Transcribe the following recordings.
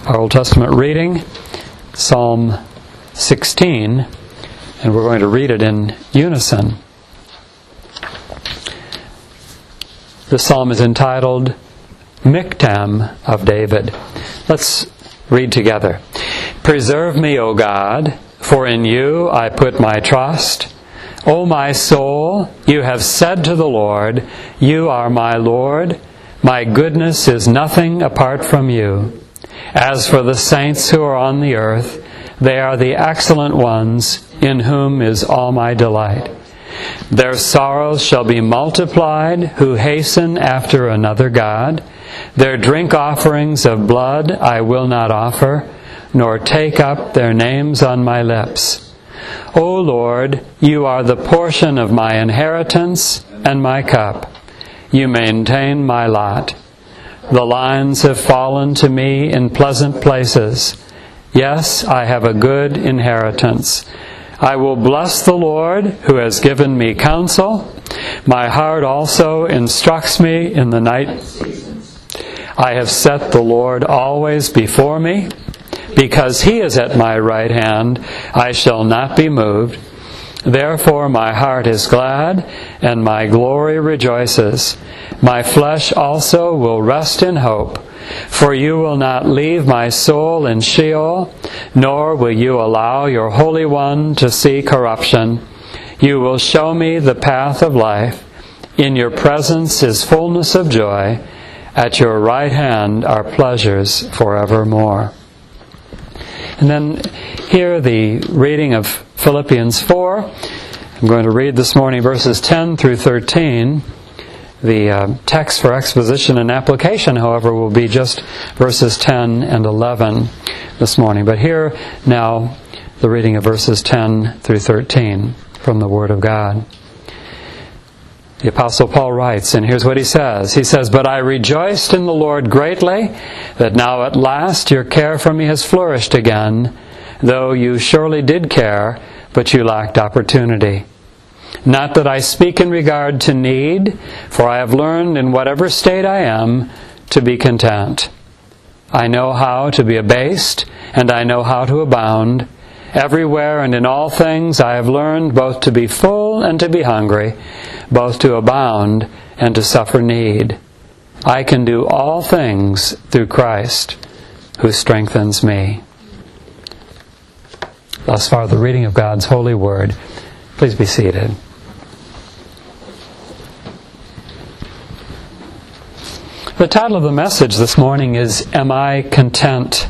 our Old Testament reading, Psalm 16, and we're going to read it in unison. The psalm is entitled Miktam of David. Let's read together. Preserve me, O God, for in you I put my trust. O my soul, you have said to the Lord, you are my Lord. My goodness is nothing apart from you. As for the saints who are on the earth, they are the excellent ones, in whom is all my delight. Their sorrows shall be multiplied, who hasten after another God. Their drink offerings of blood I will not offer, nor take up their names on my lips. O Lord, you are the portion of my inheritance and my cup. You maintain my lot. The lines have fallen to me in pleasant places. Yes, I have a good inheritance. I will bless the Lord, who has given me counsel. My heart also instructs me in the night. I have set the Lord always before me. Because he is at my right hand, I shall not be moved. Therefore my heart is glad, and my glory rejoices. My flesh also will rest in hope. For you will not leave my soul in Sheol, nor will you allow your Holy One to see corruption. You will show me the path of life. In your presence is fullness of joy. At your right hand are pleasures forevermore. And then here the reading of Philippians 4. I'm going to read this morning verses 10 through 13. The text for exposition and application, however, will be just verses 10 and 11 this morning. But here now the reading of verses 10 through 13 from the Word of God. The Apostle Paul writes, and here's what he says. He says, "But I rejoiced in the Lord greatly, that now at last your care for me has flourished again, though you surely did care, but you lacked opportunity. Not that I speak in regard to need, for I have learned in whatever state I am to be content. I know how to be abased, and I know how to abound. Everywhere and in all things I have learned both to be full and to be hungry, both to abound and to suffer need. I can do all things through Christ, who strengthens me." Thus far, the reading of God's holy word. Please be seated. The title of the message this morning is, Am I Content?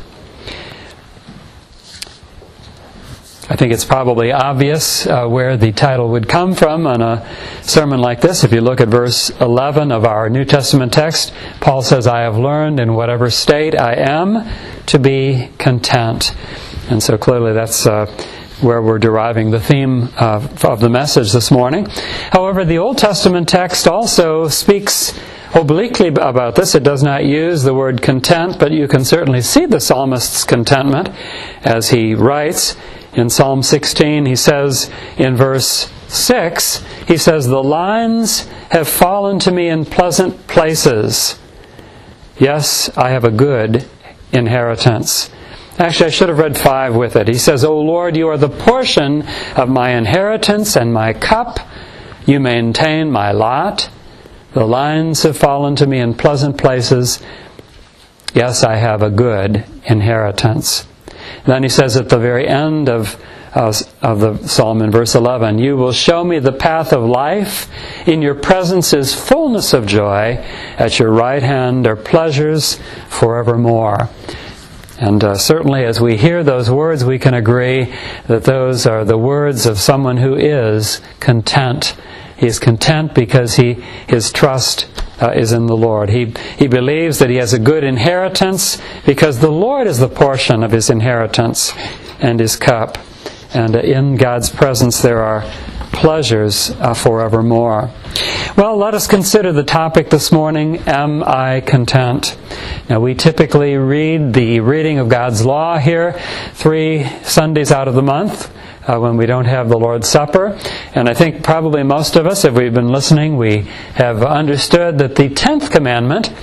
I think it's probably obvious where the title would come from on a sermon like this. If you look at verse 11 of our New Testament text, Paul says, "I have learned in whatever state I am to be content." And so clearly that's where we're deriving the theme of the message this morning. However, the Old Testament text also speaks obliquely about this. It does not use the word content, but you can certainly see the psalmist's contentment as he writes. In Psalm 16, he says in verse 6, he says, "The lines have fallen to me in pleasant places. Yes, I have a good inheritance." Actually, I should have read 5 with it. He says, "O Lord, you are the portion of my inheritance and my cup. You maintain my lot. The lines have fallen to me in pleasant places. Yes, I have a good inheritance." Then he says at the very end of the psalm in verse 11, "You will show me the path of life. In your presence is fullness of joy. At your right hand are pleasures forevermore." And certainly as we hear those words, we can agree that those are the words of someone who is content. He is content because his trust is in the Lord. He believes that he has a good inheritance because the Lord is the portion of his inheritance and his cup. And in God's presence there are pleasures forevermore. Well, let us consider the topic this morning, Am I Content? Now, we typically read the reading of God's law here 3 Sundays out of the month. When we don't have the Lord's Supper. And I think probably most of us, if we've been listening, we have understood that the 10th commandment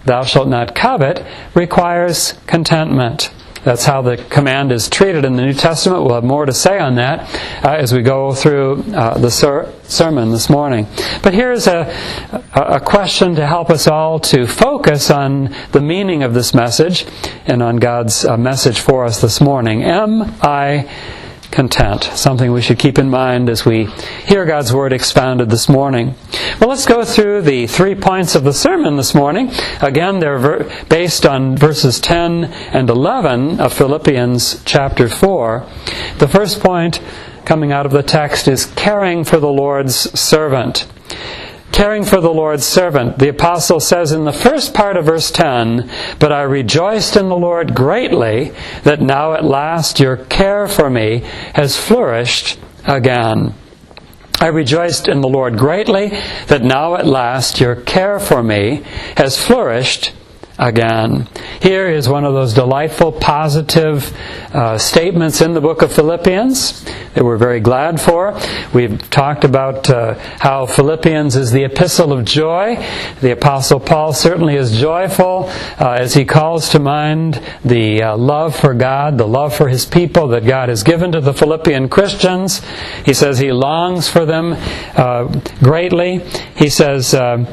thou shalt not covet, requires contentment. That's how the command is treated in the New Testament. We'll have more to say on that as we go through the sermon this morning. But here's a question to help us all to focus on the meaning of this message and on God's message for us this morning. Am I content? Something we should keep in mind as we hear God's Word expounded this morning. Well, let's go through the 3 points of the sermon this morning. Again, they're based on verses 10 and 11 of Philippians chapter 4. The first point coming out of the text is caring for the Lord's servant. Caring for the Lord's servant. The apostle says in the first part of verse 10, "But I rejoiced in the Lord greatly that now at last your care for me has flourished again." I rejoiced in the Lord greatly that now at last your care for me has flourished again. Here is one of those delightful, positive statements in the book of Philippians that we're very glad for. We've talked about how Philippians is the epistle of joy. The Apostle Paul certainly is joyful as he calls to mind the love for God, the love for His people that God has given to the Philippian Christians. He says he longs for them greatly. He says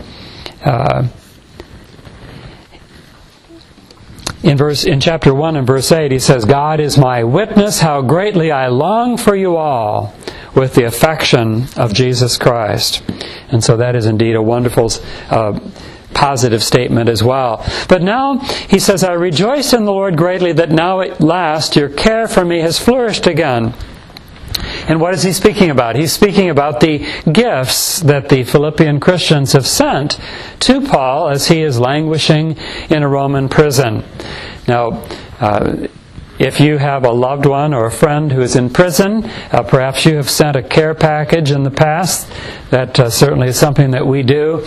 in chapter 1 and verse 8, he says, "God is my witness how greatly I long for you all with the affection of Jesus Christ." And so that is indeed a wonderful positive statement as well. But now he says, "I rejoice in the Lord greatly that now at last your care for me has flourished again." And what is he speaking about? He's speaking about the gifts that the Philippian Christians have sent to Paul as he is languishing in a Roman prison. Now, if you have a loved one or a friend who is in prison, perhaps you have sent a care package in the past. That certainly is something that we do.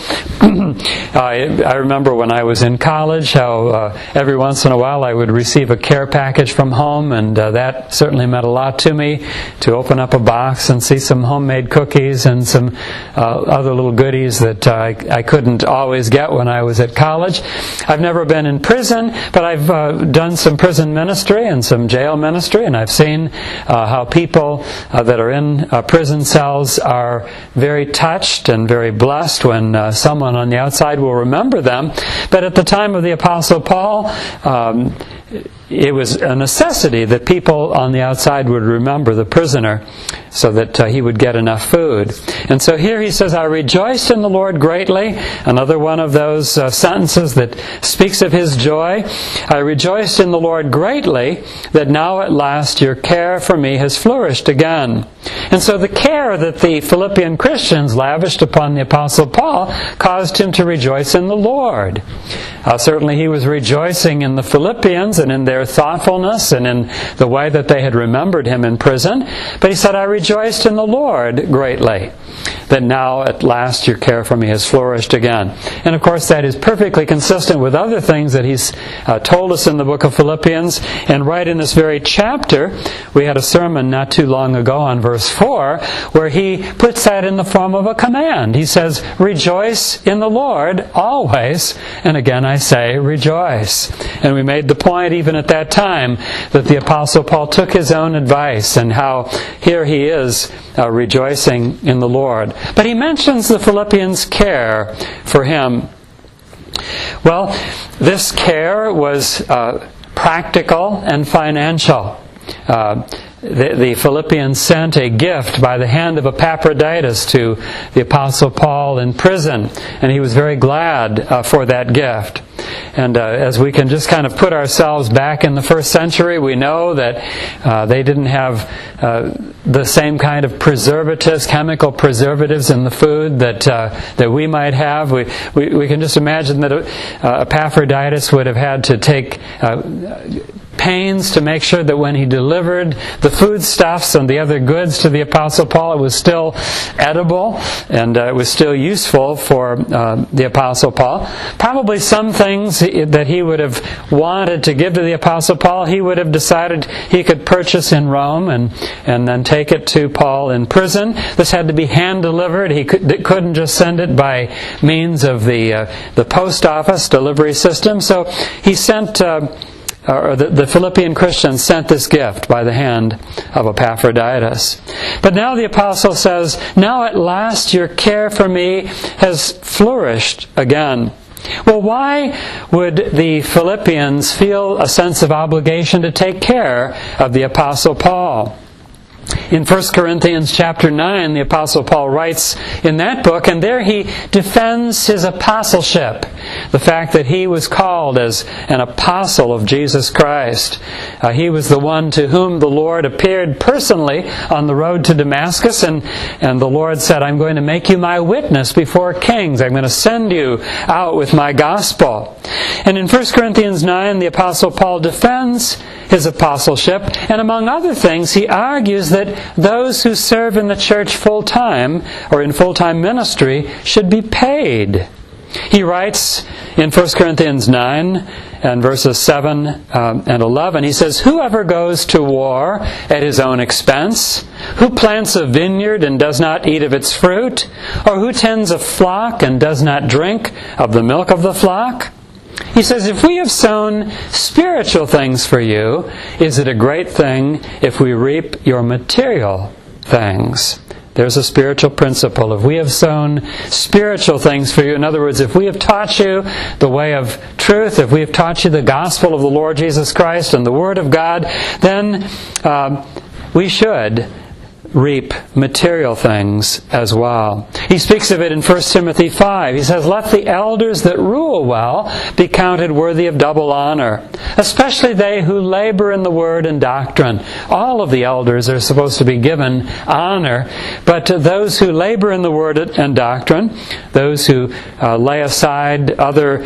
I remember when I was in college how every once in a while I would receive a care package from home, and that certainly meant a lot to me, to open up a box and see some homemade cookies and some other little goodies that I couldn't always get when I was at college. I've never been in prison, but I've done some prison ministry and some jail ministry, and I've seen how people that are in prison cells are very touched and very blessed when someone on the outside will remember them. But at the time of the Apostle Paul, it was a necessity that people on the outside would remember the prisoner so that he would get enough food. And so here he says, "I rejoiced in the Lord greatly." Another one of those sentences that speaks of his joy. "I rejoiced in the Lord greatly that now at last your care for me has flourished again." And so the care that the Philippian Christians lavished upon the Apostle Paul caused him to rejoice in the Lord. Certainly he was rejoicing in the Philippians and in their thoughtfulness and in the way that they had remembered him in prison. But he said, "I rejoiced in the Lord greatly that now at last your care for me has flourished again." And of course that is perfectly consistent with other things that he's told us in the book of Philippians. And right in this very chapter, we had a sermon not too long ago on verse 4, where he puts that in the form of a command. He says, "Rejoice in the Lord always, and again I say, rejoice." And we made the point even at that time that the Apostle Paul took his own advice and how here he is rejoicing in the Lord. But he mentions the Philippians' care for him. Well, this care was practical and financial. The Philippians sent a gift by the hand of Epaphroditus to the Apostle Paul in prison, and he was very glad for that gift. And as we can just kind of put ourselves back in the first century, we know that they didn't have the same kind of preservatives, chemical preservatives in the food that we might have. We can just imagine that Epaphroditus would have had to take pains to make sure that when he delivered the foodstuffs and the other goods to the Apostle Paul, it was still edible and it was still useful for the Apostle Paul. Probably some things that he would have wanted to give to the Apostle Paul, he would have decided he could purchase in Rome and then take it to Paul in prison. This had to be hand-delivered. He couldn't just send it by means of the post office delivery system. So he sent... the Philippian Christians sent this gift by the hand of Epaphroditus. But now the apostle says, "Now at last your care for me has flourished again." Well, why would the Philippians feel a sense of obligation to take care of the Apostle Paul? In 1 Corinthians chapter 9, the Apostle Paul writes in that book, and there he defends his apostleship, the fact that he was called as an apostle of Jesus Christ. He was the one to whom the Lord appeared personally on the road to Damascus, and the Lord said, "I'm going to make you my witness before kings. I'm going to send you out with my gospel." And in 1 Corinthians 9, the Apostle Paul defends his apostleship, and among other things, he argues that those who serve in the church full-time or in full-time ministry should be paid. He writes in 1 Corinthians 9 and verses 7 and 11, he says, "Whoever goes to war at his own expense, who plants a vineyard and does not eat of its fruit, or who tends a flock and does not drink of the milk of the flock?" He says, "If we have sown spiritual things for you, is it a great thing if we reap your material things?" There's a spiritual principle. If we have sown spiritual things for you, in other words, if we have taught you the way of truth, if we have taught you the gospel of the Lord Jesus Christ and the Word of God, then we should reap material things as well. He speaks of it in 1 Timothy 5. He says, "Let the elders that rule well be counted worthy of double honor, especially they who labor in the word and doctrine." All of the elders are supposed to be given honor, but to those who labor in the word and doctrine, those who lay aside other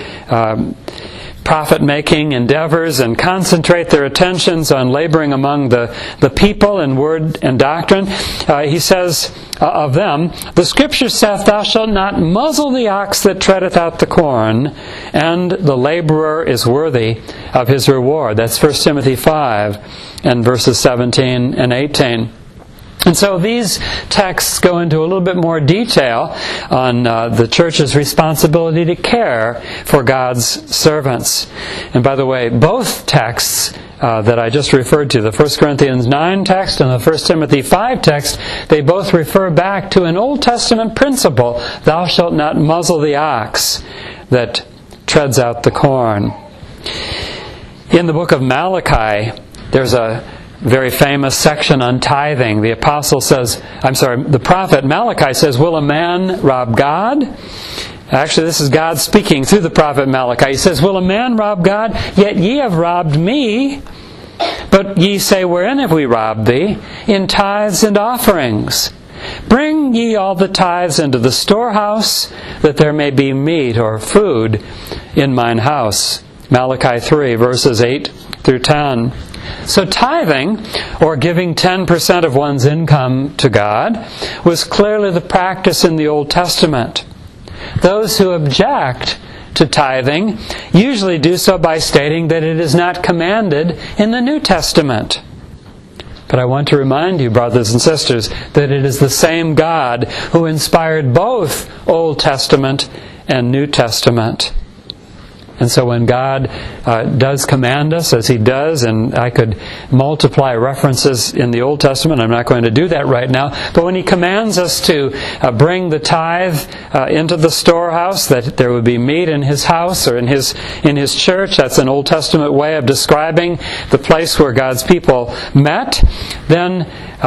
profit-making endeavors and concentrate their attentions on laboring among the people in word and doctrine. He says of them, "The Scripture saith, Thou shalt not muzzle the ox that treadeth out the corn, and the laborer is worthy of his reward." That's 1 Timothy 5 and verses 17 and 18. And so these texts go into a little bit more detail on the church's responsibility to care for God's servants. And by the way, both texts that I just referred to, the 1 Corinthians 9 text and the 1 Timothy 5 text, they both refer back to an Old Testament principle, "Thou shalt not muzzle the ox that treads out the corn." In the book of Malachi, there's a very famous section on tithing. The prophet Malachi says, "Will a man rob God?" Actually, this is God speaking through the prophet Malachi. He says, "Will a man rob God? Yet ye have robbed me. But ye say, Wherein have we robbed thee? In tithes and offerings. Bring ye all the tithes into the storehouse, that there may be meat or food in mine house." Malachi 3, verses 8 through 10. So tithing, or giving 10% of one's income to God, was clearly the practice in the Old Testament. Those who object to tithing usually do so by stating that it is not commanded in the New Testament. But I want to remind you, brothers and sisters, that it is the same God who inspired both Old Testament and New Testament. And so when God does command us, as He does, and I could multiply references in the Old Testament, I'm not going to do that right now, but when He commands us to bring the tithe into the storehouse, that there would be meat in His house or in His church, that's an Old Testament way of describing the place where God's people met, then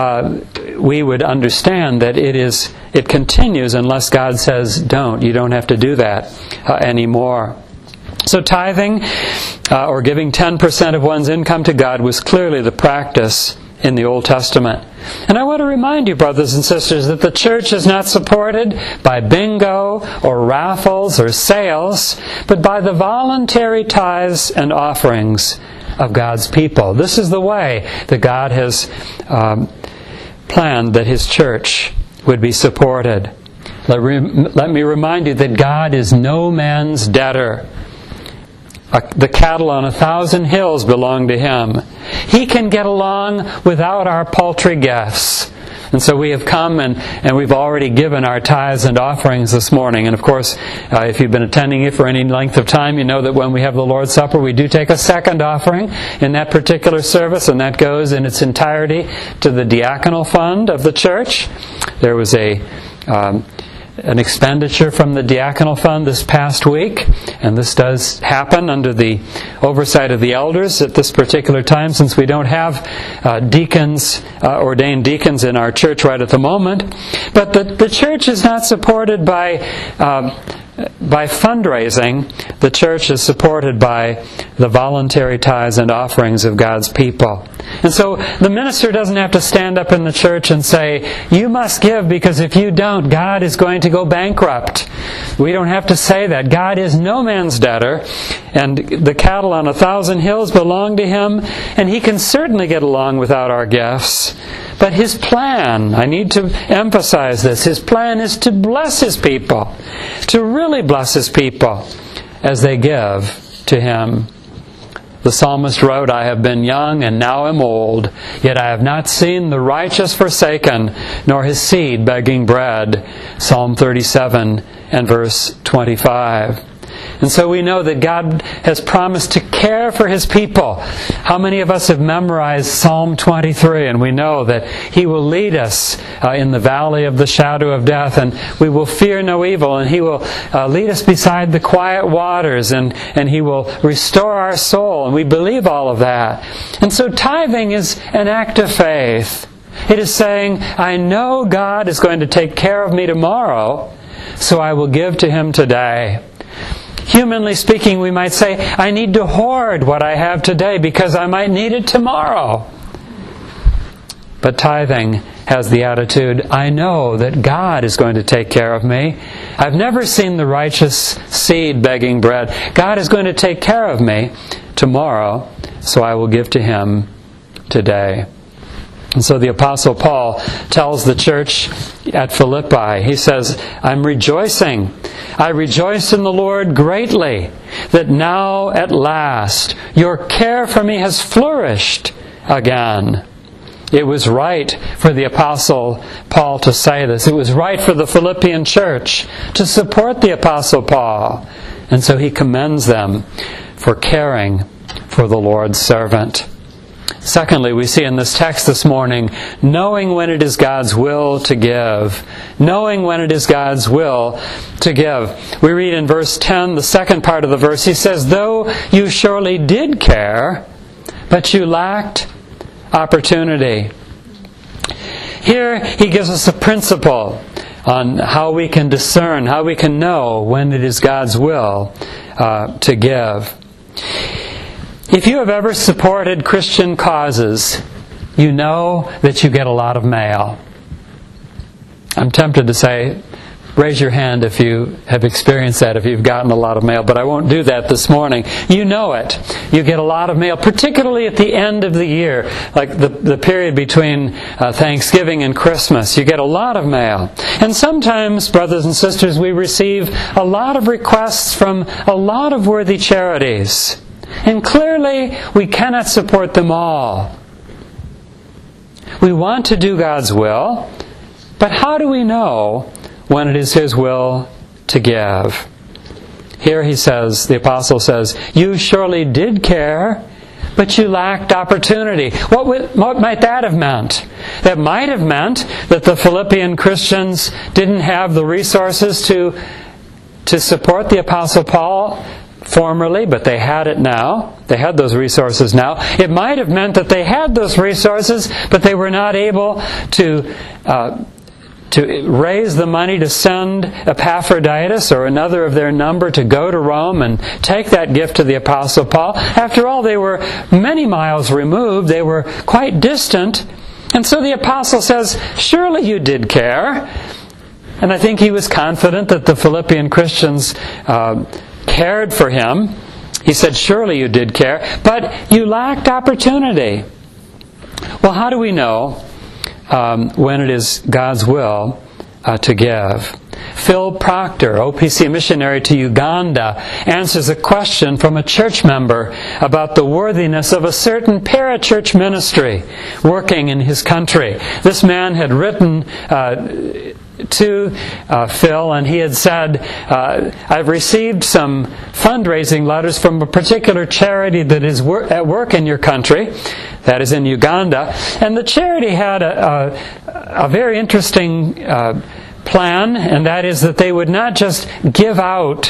we would understand that it continues unless God says, don't. You don't have to do that anymore. So tithing, or giving 10% of one's income to God, was clearly the practice in the Old Testament. And I want to remind you, brothers and sisters, that the church is not supported by bingo or raffles or sales, but by the voluntary tithes and offerings of God's people. This is the way that God has planned that His church would be supported. Let me remind you that God is no man's debtor. The cattle on 1,000 hills belong to Him. He can get along without our paltry gifts. And so we have come and we've already given our tithes and offerings this morning. And of course, if you've been attending it for any length of time, you know that when we have the Lord's Supper, we do take a second offering in that particular service, and that goes in its entirety to the diaconal fund of the church. There was an expenditure from the diaconal fund this past week, and this does happen under the oversight of the elders at this particular time, since we don't have ordained deacons in our church right at the moment. But the church is not supported by fundraising. The church is supported by the voluntary tithes and offerings of God's people. And so the minister doesn't have to stand up in the church and say, you must give, because if you don't, God is going to go bankrupt. We don't have to say that. God is no man's debtor, and the cattle on 1,000 hills belong to Him, and He can certainly get along without our gifts. But His plan, I need to emphasize this, His plan is to bless His people, to really bless His people as they give to Him. The psalmist wrote, I have been young and now am old, yet I have not seen the righteous forsaken, nor his seed begging bread. Psalm 37 and verse 25. And so we know that God has promised to care for His people. How many of us have memorized Psalm 23, and we know that He will lead us in the valley of the shadow of death, and we will fear no evil, and He will lead us beside the quiet waters, and He will restore our soul, and we believe all of that. And so tithing is an act of faith. It is saying, I know God is going to take care of me tomorrow, so I will give to Him today. Humanly speaking, we might say, I need to hoard what I have today because I might need it tomorrow. But tithing has the attitude, I know that God is going to take care of me. I've never seen the righteous seed begging bread. God is going to take care of me tomorrow, so I will give to Him today. And so the Apostle Paul tells the church at Philippi, he says, I'm rejoicing. I rejoice in the Lord greatly that now at last your care for me has flourished again. It was right for the Apostle Paul to say this. It was right for the Philippian church to support the Apostle Paul. And so he commends them for caring for the Lord's servant. Secondly, we see in this text this morning, knowing when it is God's will to give. Knowing when it is God's will to give. We read in verse 10, the second part of the verse, he says, though you surely did care, but you lacked opportunity. Here he gives us a principle on how we can discern, how we can know when it is God's will to give. If you have ever supported Christian causes, you know that you get a lot of mail. I'm tempted to say, raise your hand if you have experienced that, if you've gotten a lot of mail, but I won't do that this morning. You know it. You get a lot of mail, particularly at the end of the year, like the period between Thanksgiving and Christmas. You get a lot of mail. And sometimes, brothers and sisters, we receive a lot of requests from a lot of worthy charities. And clearly, we cannot support them all. We want to do God's will, but how do we know when it is His will to give? Here he says, the apostle says, you surely did care, but you lacked opportunity. What might that have meant? That might have meant that the Philippian Christians didn't have the resources to support the Apostle Paul formerly, but they had it now. They had those resources now. It might have meant that they had those resources, but they were not able to raise the money to send Epaphroditus or another of their number to go to Rome and take that gift to the Apostle Paul. After all, they were many miles removed. They were quite distant. And so the apostle says, surely you did care. And I think he was confident that the Philippian Christians cared for him. He said, surely you did care, but you lacked opportunity. Well, how do we know when it is God's will to give? Phil Proctor, OPC missionary to Uganda, answers a question from a church member about the worthiness of a certain parachurch ministry working in his country. This man had written to Phil, and he had said, I've received some fundraising letters from a particular charity that is at work in your country, that is in Uganda, and the charity had a very interesting plan, and that is that they would not just give out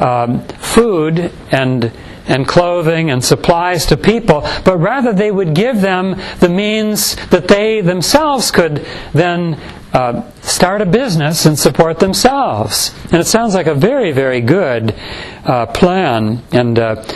food and clothing and supplies to people, but rather they would give them the means that they themselves could then start a business and support themselves. And it sounds like a very, very good plan and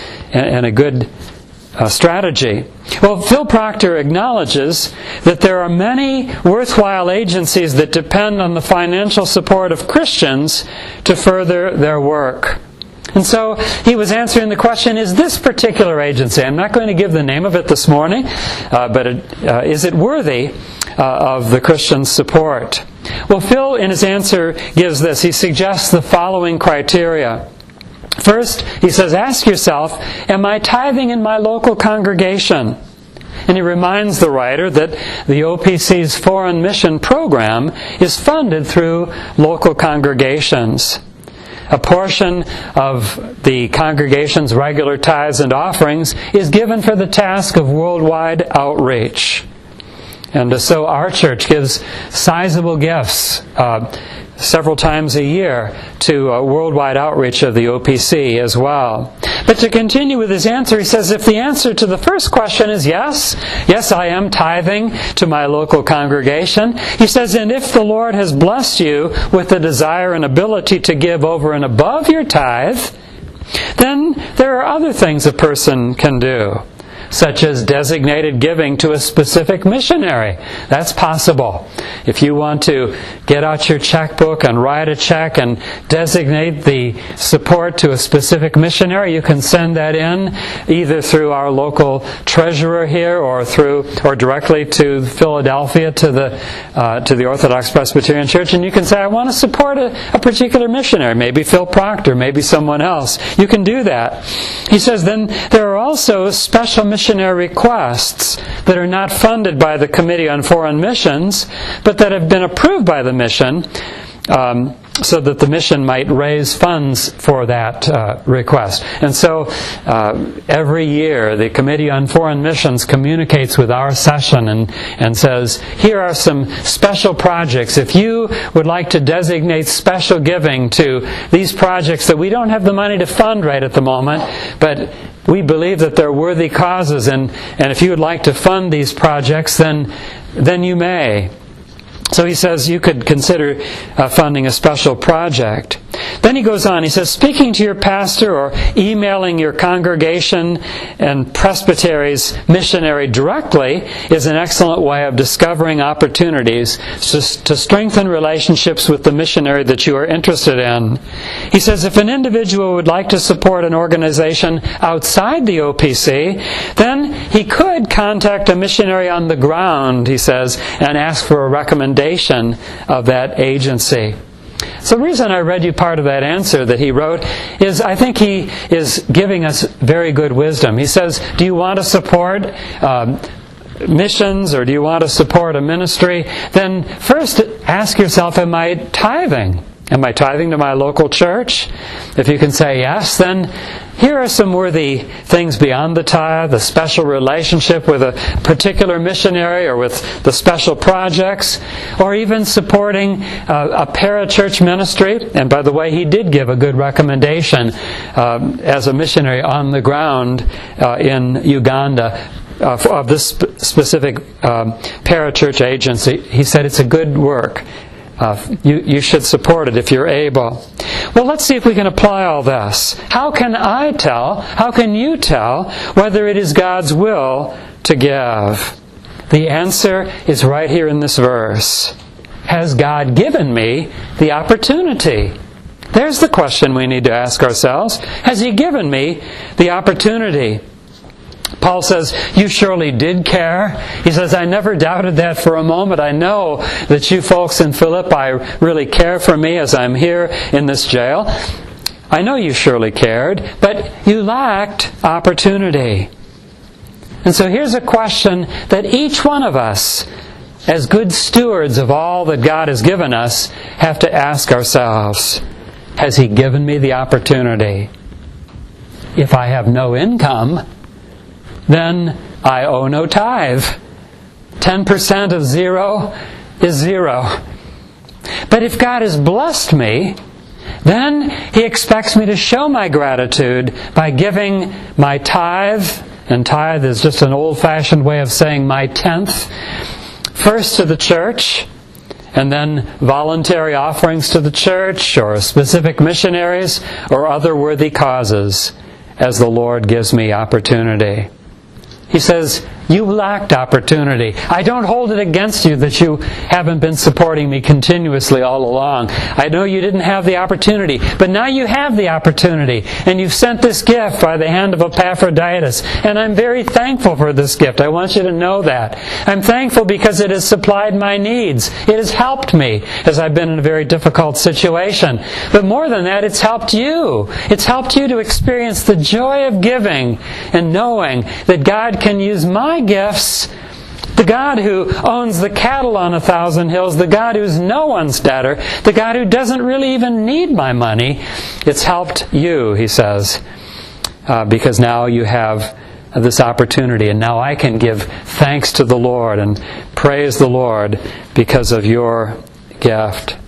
a good strategy. Well, Phil Proctor acknowledges that there are many worthwhile agencies that depend on the financial support of Christians to further their work. And so he was answering the question, is this particular agency, I'm not going to give the name of it this morning, but is it worthy of the Christian's support? Well, Phil, in his answer, gives this. He suggests the following criteria. First, he says, ask yourself, am I tithing in my local congregation? And he reminds the writer that the OPC's foreign mission program is funded through local congregations. A portion of the congregation's regular tithes and offerings is given for the task of worldwide outreach. And so our church gives sizable gifts several times a year to worldwide outreach of the OPC as well. But to continue with his answer, he says, if the answer to the first question is yes, I am tithing to my local congregation, he says, and if the Lord has blessed you with the desire and ability to give over and above your tithe, then there are other things a person can do, such as designated giving to a specific missionary. That's possible. If you want to get out your checkbook and write a check and designate the support to a specific missionary, you can send that in either through our local treasurer here or directly to Philadelphia to the Orthodox Presbyterian Church, and you can say, I want to support a particular missionary, maybe Phil Proctor, maybe someone else. You can do that. He says then there are also special missionary requests that are not funded by the Committee on Foreign Missions, but that have been approved by the mission so that the mission might raise funds for that request. And so every year the Committee on Foreign Missions communicates with our session and says, here are some special projects. If you would like to designate special giving to these projects that we don't have the money to fund right at the moment, but we believe that they're worthy causes, and if you would like to fund these projects, then you may. So he says you could consider funding a special project. Then he goes on, he says, speaking to your pastor or emailing your congregation and presbytery's missionary directly is an excellent way of discovering opportunities to strengthen relationships with the missionary that you are interested in. He says if an individual would like to support an organization outside the OPC, then he could contact a missionary on the ground, he says, and ask for a recommendation of that agency. So the reason I read you part of that answer that he wrote is I think he is giving us very good wisdom. He says, do you want to support missions or do you want to support a ministry? Then first ask yourself, am I tithing? Am I tithing to my local church? If you can say yes, then here are some worthy things beyond the tithe, the special relationship with a particular missionary or with the special projects, or even supporting a parachurch ministry. And by the way, he did give a good recommendation as a missionary on the ground in Uganda of this specific parachurch agency. He said it's a good work. You should support it if you're able. Well, let's see if we can apply all this. How can you tell whether it is God's will to give? The answer is right here in this verse. Has God given me the opportunity? There's the question we need to ask ourselves. Has He given me the opportunity? Paul says, you surely did care. He says, I never doubted that for a moment. I know that you folks in Philippi really care for me as I'm here in this jail. I know you surely cared, but you lacked opportunity. And so here's a question that each one of us, as good stewards of all that God has given us, have to ask ourselves. Has He given me the opportunity? If I have no income, then I owe no tithe. 10% of 0 is 0. But if God has blessed me, then He expects me to show my gratitude by giving my tithe, and tithe is just an old-fashioned way of saying my tenth, first to the church, and then voluntary offerings to the church, or specific missionaries, or other worthy causes, as the Lord gives me opportunity. He says, you lacked opportunity. I don't hold it against you that you haven't been supporting me continuously all along. I know you didn't have the opportunity, but now you have the opportunity. And you've sent this gift by the hand of Epaphroditus. And I'm very thankful for this gift. I want you to know that. I'm thankful because it has supplied my needs. It has helped me as I've been in a very difficult situation. But more than that, it's helped you. It's helped you to experience the joy of giving and knowing that God can use my gifts, the God who owns the cattle on 1,000 hills, the God who's no one's debtor, the God who doesn't really even need my money. It's helped you, he says, because now you have this opportunity, and now I can give thanks to the Lord and praise the Lord because of your gift.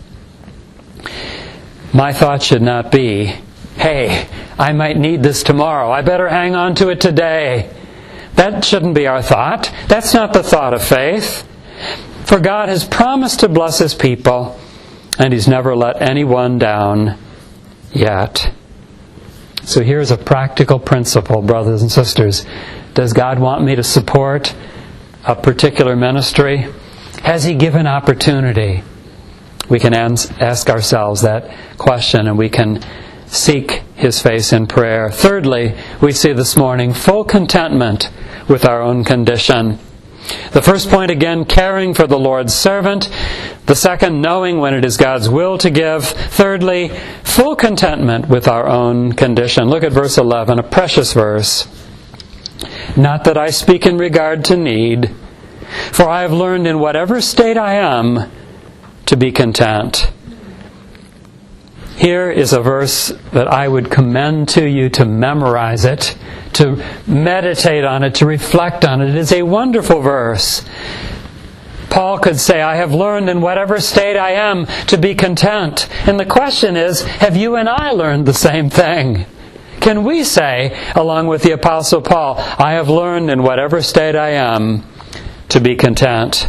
My thought should not be, hey, I might need this tomorrow. I better hang on to it today. That shouldn't be our thought. That's not the thought of faith. For God has promised to bless His people, and He's never let anyone down yet. So here's a practical principle, brothers and sisters. Does God want me to support a particular ministry? Has He given opportunity? We can ask ourselves that question, and we can seek His face in prayer. Thirdly, we see this morning full contentment with our own condition. The first point, again, caring for the Lord's servant. The second, knowing when it is God's will to give. Thirdly, full contentment with our own condition. Look at verse 11, a precious verse. Not that I speak in regard to need, for I have learned in whatever state I am to be content. Here is a verse that I would commend to you to memorize it, to meditate on it, to reflect on it. It is a wonderful verse. Paul could say, I have learned in whatever state I am to be content. And the question is, have you and I learned the same thing? Can we say, along with the Apostle Paul, I have learned in whatever state I am to be content?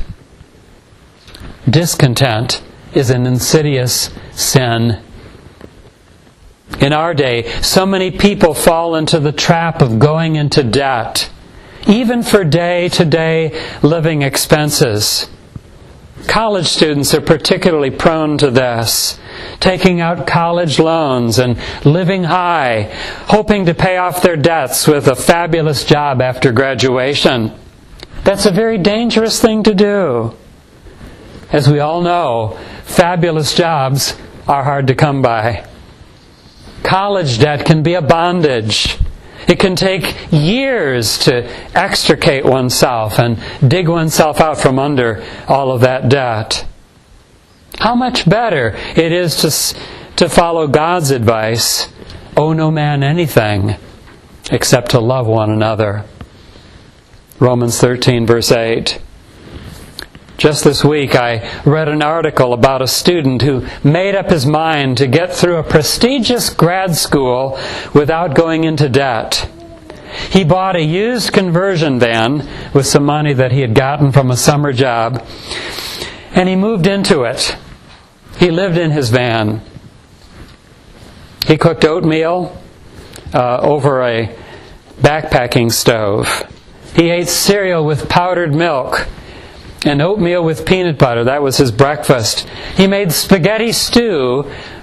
Discontent is an insidious sin. In our day, so many people fall into the trap of going into debt, even for day-to-day living expenses. College students are particularly prone to this, taking out college loans and living high, hoping to pay off their debts with a fabulous job after graduation. That's a very dangerous thing to do. As we all know, fabulous jobs are hard to come by. College debt can be a bondage. It can take years to extricate oneself and dig oneself out from under all of that debt. How much better it is to follow God's advice, owe no man anything except to love one another. Romans 13, verse 8. Just this week I read an article about a student who made up his mind to get through a prestigious grad school without going into debt. He bought a used conversion van with some money that he had gotten from a summer job, and he moved into it. He lived in his van. He cooked oatmeal over a backpacking stove. He ate cereal with powdered milk and oatmeal with peanut butter. That was his breakfast. He made spaghetti stew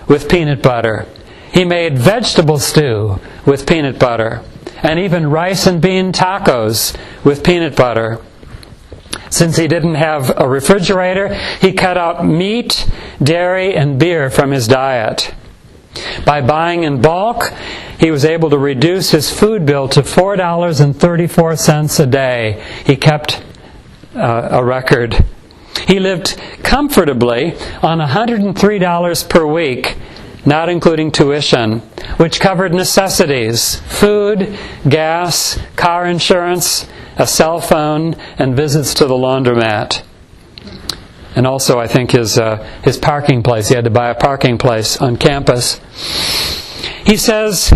with peanut butter. He made vegetable stew with peanut butter, and even rice and bean tacos with peanut butter. Since he didn't have a refrigerator, he cut out meat, dairy, and beer from his diet. By buying in bulk, he was able to reduce his food bill to $4.34 a day. He kept a record. He lived comfortably on $103 per week, not including tuition, which covered necessities: food, gas, car insurance, a cell phone, and visits to the laundromat. And also, I think, his parking place. He had to buy a parking place on campus. He says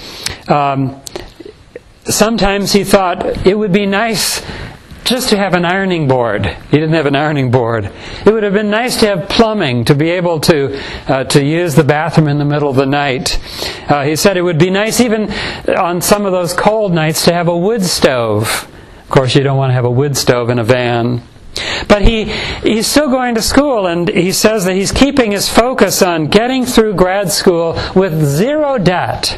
sometimes he thought it would be nice just to have an ironing board. He didn't have an ironing board. It would have been nice to have plumbing, to be able to use the bathroom in the middle of the night. He said it would be nice even on some of those cold nights to have a wood stove. Of course, you don't want to have a wood stove in a van. But he's still going to school, and he says that he's keeping his focus on getting through grad school with zero debt.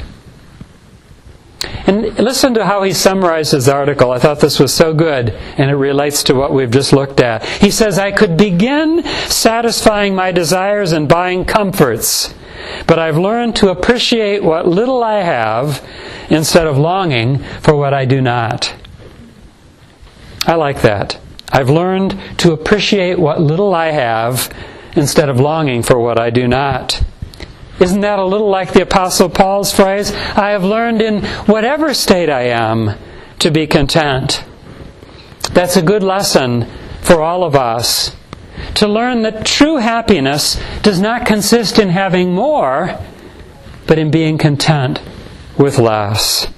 And listen to how he summarized his article. I thought this was so good, and it relates to what we've just looked at. He says, "I could begin satisfying my desires and buying comforts, but I've learned to appreciate what little I have instead of longing for what I do not." I like that. I've learned to appreciate what little I have instead of longing for what I do not. Isn't that a little like the Apostle Paul's phrase? I have learned in whatever state I am to be content. That's a good lesson for all of us. To learn that true happiness does not consist in having more, but in being content with less.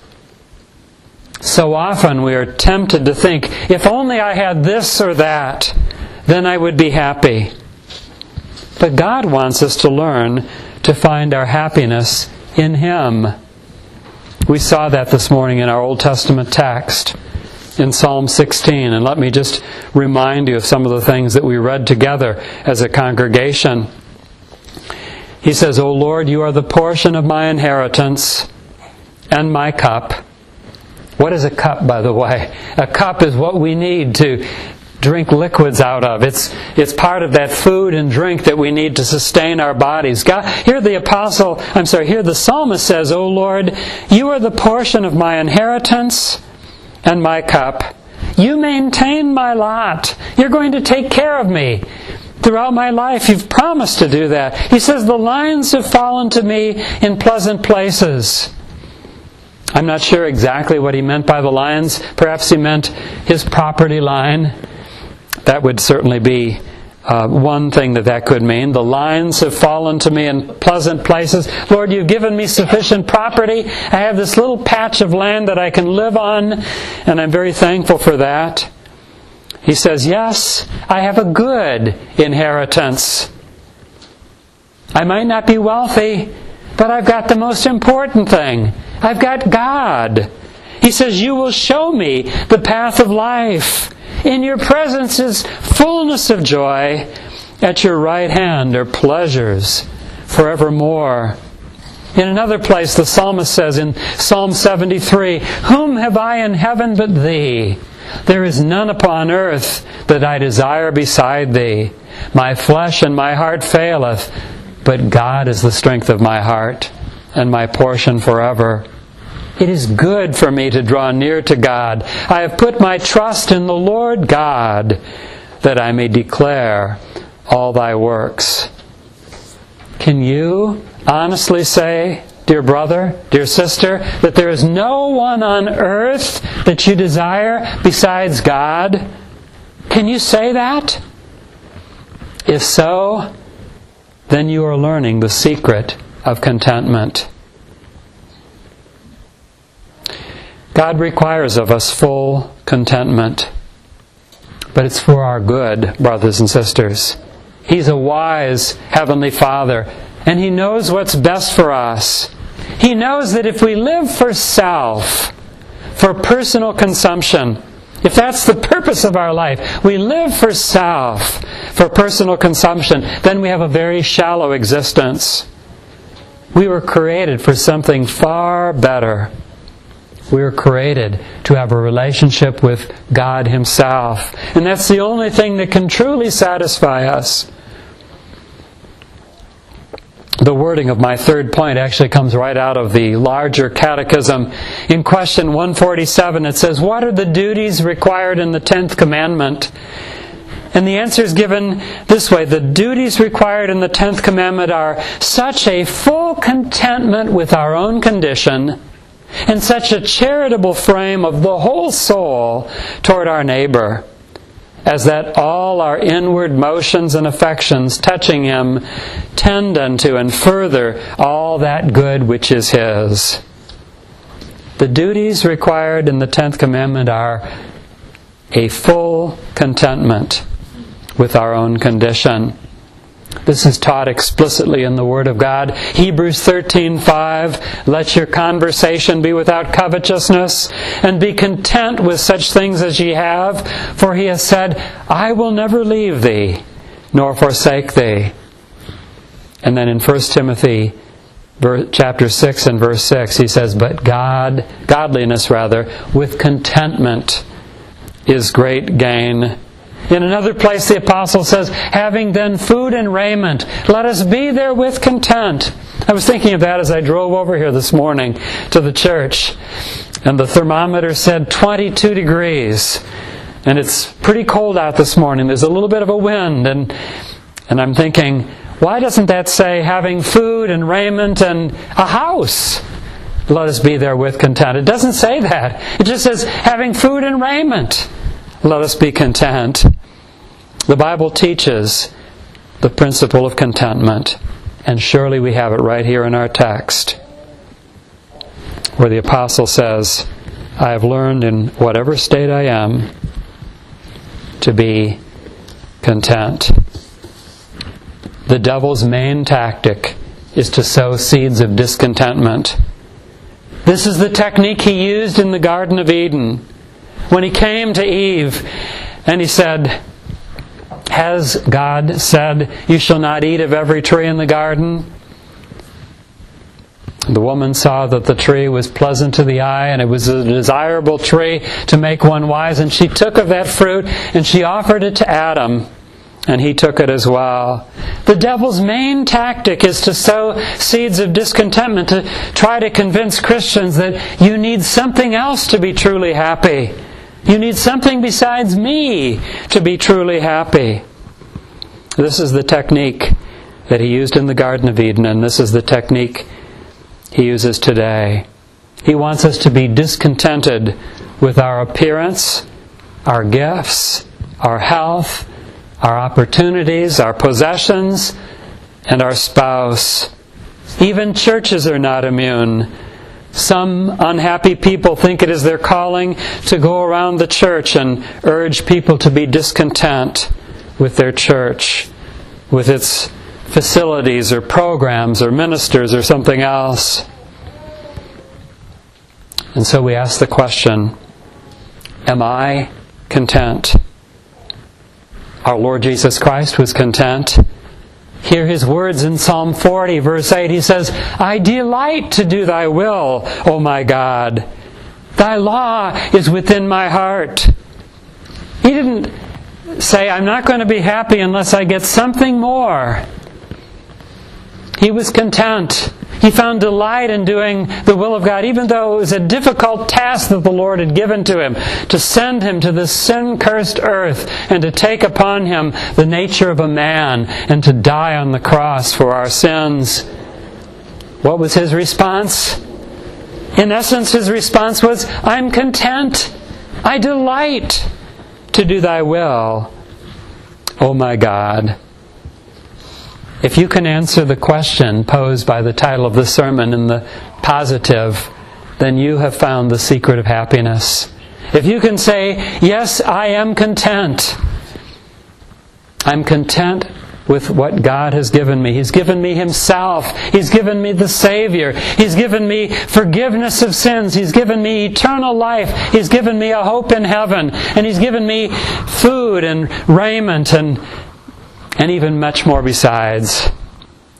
So often we are tempted to think, if only I had this or that, then I would be happy. But God wants us to learn to find our happiness in Him. We saw that this morning in our Old Testament text in Psalm 16. And let me just remind you of some of the things that we read together as a congregation. He says, "O Lord, you are the portion of my inheritance and my cup." What is a cup, by the way? A cup is what we need to drink liquids out of. It's part of that food and drink that we need to sustain our bodies. God, here the psalmist says, "O Lord, you are the portion of my inheritance and my cup. You maintain my lot. You're going to take care of me throughout my life. You've promised to do that." He says, "The lines have fallen to me in pleasant places." I'm not sure exactly what he meant by the lines. Perhaps he meant his property line. That would certainly be one thing that could mean. The lines have fallen to me in pleasant places. Lord, you've given me sufficient property. I have this little patch of land that I can live on, and I'm very thankful for that. He says, yes, I have a good inheritance. I might not be wealthy, but I've got the most important thing. I've got God. He says, you will show me the path of life. In your presence is fullness of joy. At your right hand are pleasures forevermore. In another place, the psalmist says in Psalm 73, "Whom have I in heaven but Thee? There is none upon earth that I desire beside Thee. My flesh and my heart faileth, but God is the strength of my heart and my portion forever." It is good for me to draw near to God. I have put my trust in the Lord God, that I may declare all Thy works. Can you honestly say, dear brother, dear sister, that there is no one on earth that you desire besides God? Can you say that? If so, then you are learning the secret of contentment. God requires of us full contentment, but it's for our good, brothers and sisters. He's a wise Heavenly Father, and He knows what's best for us. He knows that if we live for self, for personal consumption, if that's the purpose of our life, we live for self, for personal consumption, then we have a very shallow existence. We were created for something far better. We were created to have a relationship with God Himself. And that's the only thing that can truly satisfy us. The wording of my third point actually comes right out of the larger catechism. In question 147, it says, "What are the duties required in the 10th commandment?" And the answer is given this way: the duties required in the 10th commandment are such a full contentment with our own condition and such a charitable frame of the whole soul toward our neighbor, as that all our inward motions and affections touching Him tend unto and further all that good which is His. The duties required in the 10th commandment are a full contentment with our own condition. This is taught explicitly in the Word of God. Hebrews 13:5, "Let your conversation be without covetousness, and be content with such things as ye have, for He has said, I will never leave thee, nor forsake thee." And then in 1 Timothy chapter 6 and verse 6, he says, "But godliness with contentment is great gain." In another place, the apostle says, "Having then food and raiment, let us be therewith content." I was thinking of that as I drove over here this morning to the church. And the thermometer said 22 degrees. And it's pretty cold out this morning. There's a little bit of a wind. And I'm thinking, why doesn't that say, having food and raiment and a house? Let us be therewith content. It doesn't say that. It just says, having food and raiment. Let us be content. The Bible teaches the principle of contentment, and surely we have it right here in our text, where the apostle says, "I have learned in whatever state I am to be content." The devil's main tactic is to sow seeds of discontentment. This is the technique he used in the Garden of Eden. When he came to Eve and he said, "Has God said, you shall not eat of every tree in the garden?" The woman saw that the tree was pleasant to the eye and it was a desirable tree to make one wise, and she took of that fruit and she offered it to Adam, and he took it as well. The devil's main tactic is to sow seeds of discontentment, to try to convince Christians that you need something else to be truly happy. You need something besides me to be truly happy. This is the technique that he used in the Garden of Eden, and this is the technique he uses today. He wants us to be discontented with our appearance, our gifts, our health, our opportunities, our possessions, and our spouse. Even churches are not immune. Some unhappy people think it is their calling to go around the church and urge people to be discontent with their church, with its facilities or programs or ministers or something else. And so we ask the question, am I content? Our Lord Jesus Christ was content. Hear His words in Psalm 40, verse 8. He says, "I delight to do Thy will, O my God. Thy law is within my heart." He didn't say, "I'm not going to be happy unless I get something more." He was content. He found delight in doing the will of God, even though it was a difficult task that the Lord had given to him, to send him to this sin-cursed earth and to take upon him the nature of a man and to die on the cross for our sins. What was his response? In essence, his response was, "I'm content. I delight to do Thy will, O my God." If you can answer the question posed by the title of this sermon in the positive, then you have found the secret of happiness. If you can say, "Yes, I am content. I'm content with what God has given me. He's given me Himself. He's given me the Savior. He's given me forgiveness of sins. He's given me eternal life. He's given me a hope in heaven. And He's given me food and raiment and even much more besides."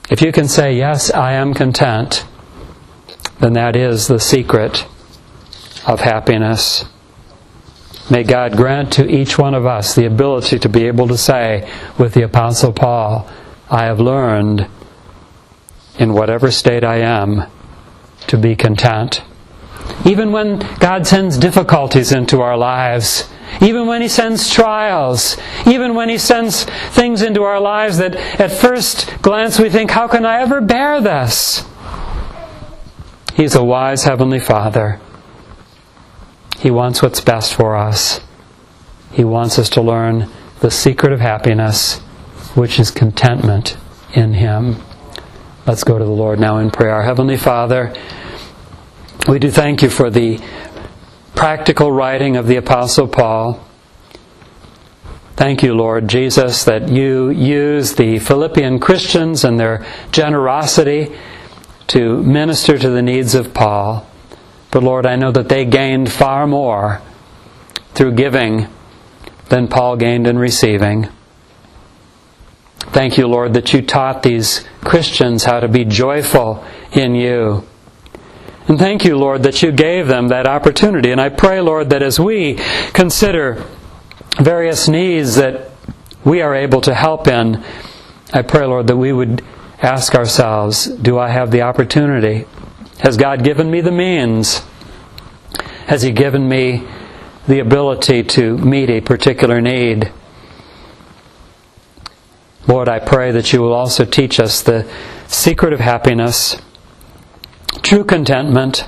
If you can say, yes, I am content, then that is the secret of happiness. May God grant to each one of us the ability to be able to say with the Apostle Paul, I have learned in whatever state I am to be content. Even when God sends difficulties into our lives, even when He sends trials, even when He sends things into our lives that at first glance we think, how can I ever bear this? He's a wise Heavenly Father. He wants what's best for us. He wants us to learn the secret of happiness, which is contentment in Him. Let's go to the Lord now in prayer. Our Heavenly Father, we do thank You for the practical writing of the Apostle Paul. Thank You, Lord Jesus, that You use the Philippian Christians and their generosity to minister to the needs of Paul. But Lord, I know that they gained far more through giving than Paul gained in receiving. Thank You, Lord, that You taught these Christians how to be joyful in You. And thank You, Lord, that You gave them that opportunity. And I pray, Lord, that as we consider various needs that we are able to help in, I pray, Lord, that we would ask ourselves, do I have the opportunity? Has God given me the means? Has He given me the ability to meet a particular need? Lord, I pray that You will also teach us the secret of happiness, true contentment,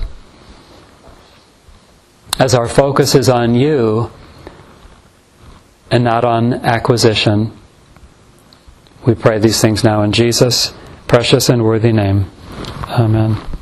as our focus is on You and not on acquisition. We pray these things now in Jesus' precious and worthy name. Amen.